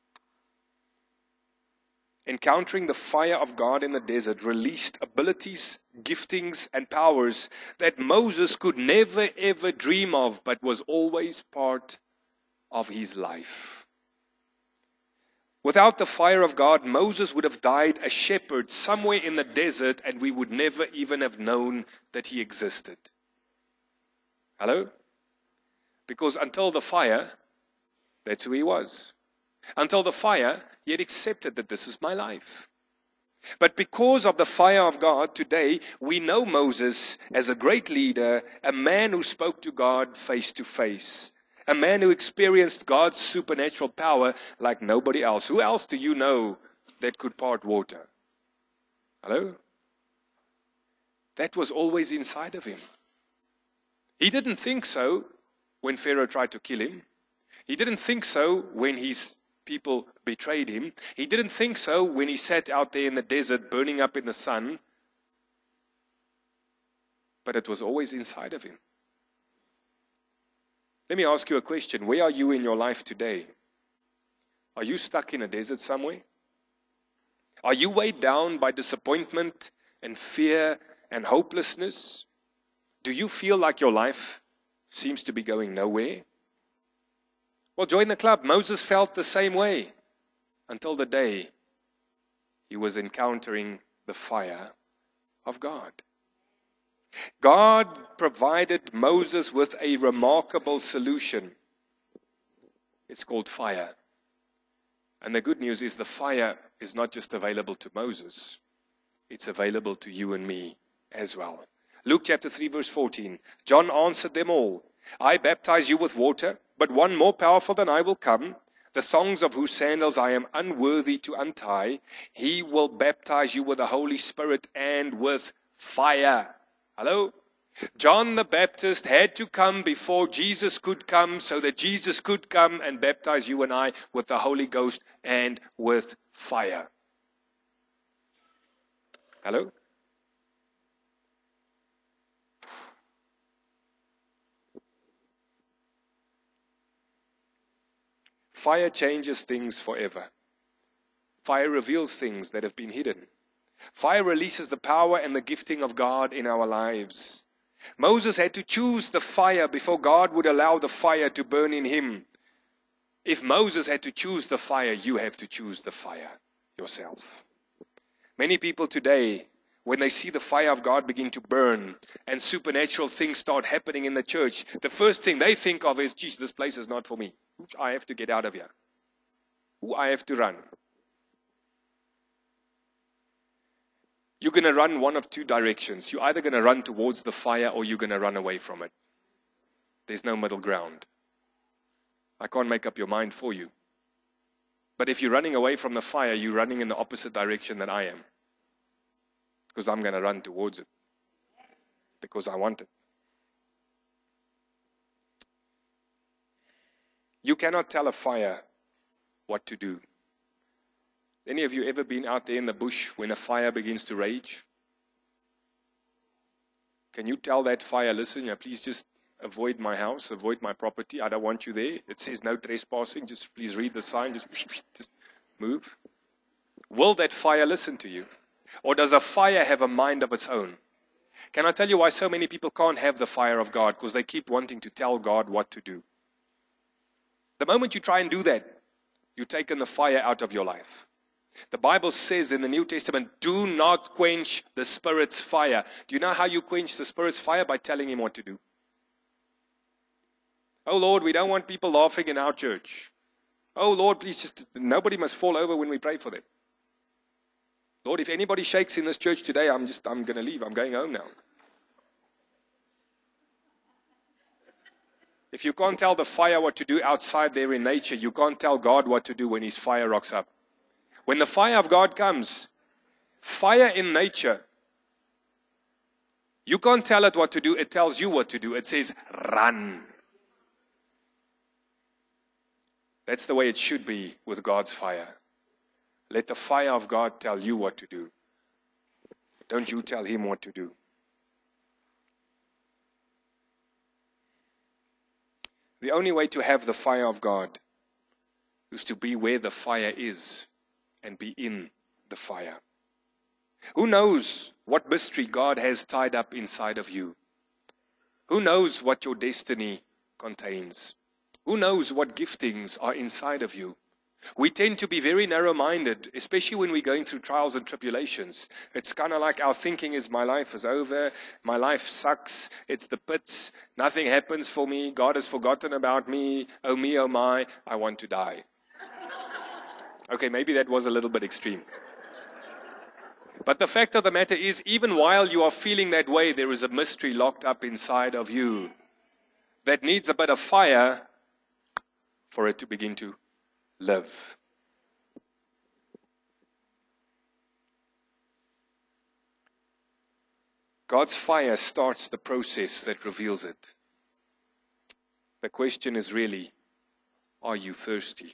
encountering the fire of God in the desert released abilities, giftings, and powers that Moses could never ever dream of, but was always part of his life. Without the fire of God, Moses would have died a shepherd somewhere in the desert, and we would never even have known that he existed. Hello? Because until the fire, that's who he was. Until the fire, he had accepted that this is my life. But because of the fire of God, today we know Moses as a great leader, a man who spoke to God face to face, a man who experienced God's supernatural power like nobody else. Who else do you know that could part water? Hello? That was always inside of him. He didn't think so when Pharaoh tried to kill him. He didn't think so when his people betrayed him. He didn't think so when he sat out there in the desert burning up in the sun. But it was always inside of him. Let me ask you a question. Where are you in your life today? Are you stuck in a desert somewhere? Are you weighed down by disappointment and fear and hopelessness? Do you feel like your life seems to be going nowhere? Well, join the club. Moses felt the same way until the day he was encountering the fire of God. God provided Moses with a remarkable solution. It's called fire. And the good news is the fire is not just available to Moses. It's available to you and me as well. Luke chapter three verse fourteen. John answered them all, I baptize you with water, but one more powerful than I will come, the thongs of whose sandals I am unworthy to untie. He will baptize you with the Holy Spirit and with fire. Hello? John the Baptist had to come before Jesus could come, so that Jesus could come and baptize you and I with the Holy Ghost and with fire. Hello? Fire changes things forever. Fire reveals things that have been hidden. Fire releases the power and the gifting of God in our lives. Moses had to choose the fire before God would allow the fire to burn in him. If Moses had to choose the fire, you have to choose the fire yourself. Many people today, when they see the fire of God begin to burn and supernatural things start happening in the church, the first thing they think of is, geez, this place is not for me. I have to get out of here. Ooh, I have to run. You're going to run one of two directions. You're either going to run towards the fire or you're going to run away from it. There's no middle ground. I can't make up your mind for you. But if you're running away from the fire, you're running in the opposite direction that I am. Because I'm going to run towards it. Because I want it. You cannot tell a fire what to do. Any of you ever been out there in the bush when a fire begins to rage? Can you tell that fire, listen, yeah, please just avoid my house, avoid my property. I don't want you there. It says no trespassing. Just please read the sign. Just, just move. Will that fire listen to you? Or does a fire have a mind of its own? Can I tell you why so many people can't have the fire of God? Because they keep wanting to tell God what to do. The moment you try and do that, you've taken the fire out of your life. The Bible says in the New Testament, do not quench the Spirit's fire. Do you know how you quench the Spirit's fire? By telling Him what to do. Oh Lord, we don't want people laughing in our church. Oh Lord, please just, nobody must fall over when we pray for them. Lord, if anybody shakes in this church today, I'm just, I'm going to leave. I'm going home now. If you can't tell the fire what to do outside there in nature, you can't tell God what to do when His fire rocks up. When the fire of God comes, fire in nature, you can't tell it what to do. It tells you what to do. It says, run. That's the way it should be with God's fire. Let the fire of God tell you what to do. Don't you tell Him what to do. The only way to have the fire of God is to be where the fire is and be in the fire. Who knows what mystery God has tied up inside of you? Who knows what your destiny contains? Who knows what giftings are inside of you? We tend to be very narrow-minded, especially when we're going through trials and tribulations. It's kind of like our thinking is, my life is over, my life sucks, it's the pits, nothing happens for me, God has forgotten about me, oh me, oh my, I want to die. Okay, maybe that was a little bit extreme. But the fact of the matter is, even while you are feeling that way, there is a mystery locked up inside of you that needs a bit of fire for it to begin to live. God's fire starts the process that reveals it. The question is really, are you thirsty?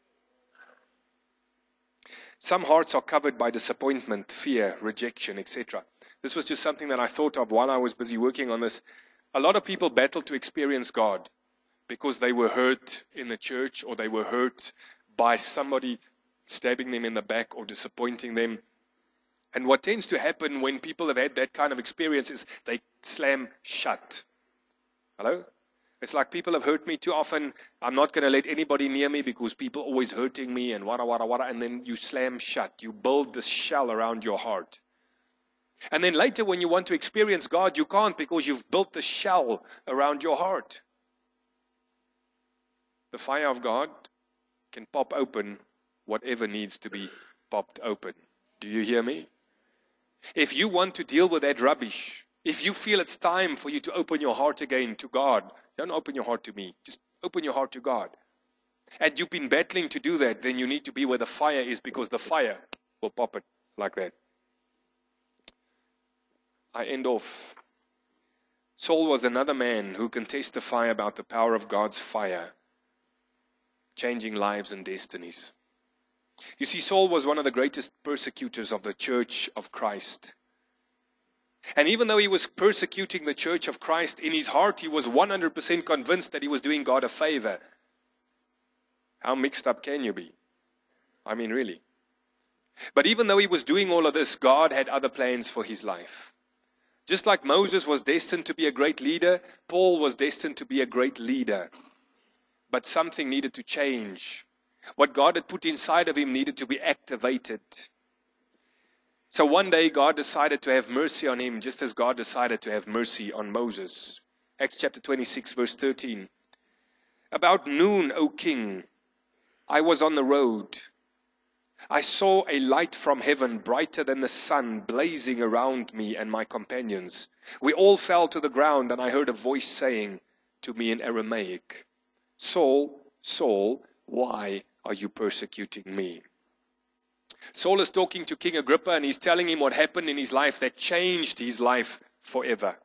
Some hearts are covered by disappointment, fear, rejection, et cetera. This was just something that I thought of while I was busy working on this. A lot of people battle to experience God because they were hurt in the church, or they were hurt by somebody stabbing them in the back or disappointing them. And what tends to happen when people have had that kind of experience is they slam shut. Hello? It's like, people have hurt me too often. I'm not going to let anybody near me because people are always hurting me and wada, wada, wada. And then you slam shut. You build this shell around your heart. And then later when you want to experience God, you can't because you've built the shell around your heart. The fire of God can pop open whatever needs to be popped open. Do you hear me? If you want to deal with that rubbish, if you feel it's time for you to open your heart again to God, don't open your heart to me. Just open your heart to God. And you've been battling to do that, then you need to be where the fire is, because the fire will pop it like that. I end off. Saul was another man who can testify about the power of God's fire, changing lives and destinies. You see, Saul was one of the greatest persecutors of the church of Christ. And even though he was persecuting the church of Christ, in his heart he was one hundred percent convinced that he was doing God a favor. How mixed up can you be? I mean, really. But even though he was doing all of this, God had other plans for his life. Just like Moses was destined to be a great leader, Paul was destined to be a great leader. But something needed to change. What God had put inside of him needed to be activated. So one day God decided to have mercy on him, just as God decided to have mercy on Moses. Acts chapter twenty-six, verse thirteen. About noon, O king, I was on the road. I saw a light from heaven, brighter than the sun, blazing around me and my companions. We all fell to the ground, and I heard a voice saying to me in Aramaic, Saul, Saul, why are you persecuting me? Saul is talking to King Agrippa, and he's telling him what happened in his life that changed his life forever.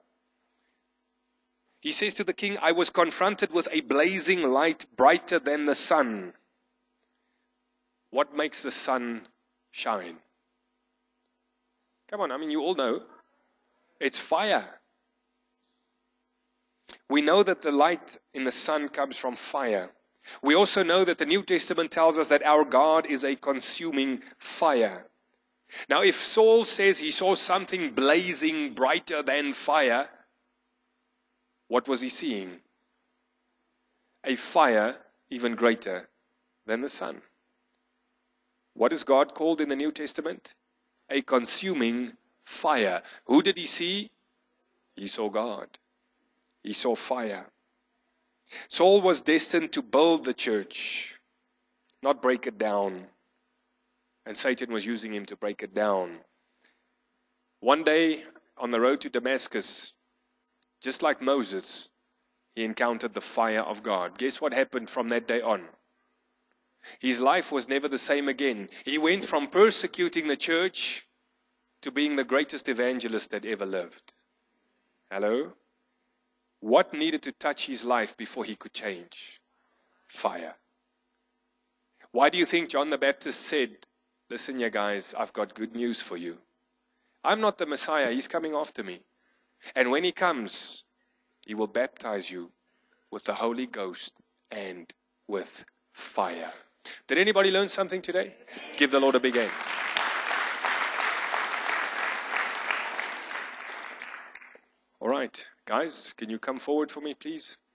He says to the king, I was confronted with a blazing light brighter than the sun. What makes the sun shine? Come on, I mean, you all know. It's fire. We know that the light in the sun comes from fire. We also know that the New Testament tells us that our God is a consuming fire. Now, if Saul says he saw something blazing brighter than fire, what was he seeing? A fire even greater than the sun. What is God called in the New Testament? A consuming fire. Who did he see? He saw God. He saw fire. Saul was destined to build the church, not break it down. And Satan was using him to break it down. One day, on the road to Damascus, just like Moses, he encountered the fire of God. Guess what happened from that day on? His life was never the same again. He went from persecuting the church to being the greatest evangelist that ever lived. Hello? What needed to touch his life before he could change? Fire. Why do you think John the Baptist said, listen here guys, I've got good news for you. I'm not the Messiah, he's coming after me. And when he comes, he will baptize you with the Holy Ghost and with fire. Did anybody learn something today? Give the Lord a big hand. All right, guys, can you come forward for me, please?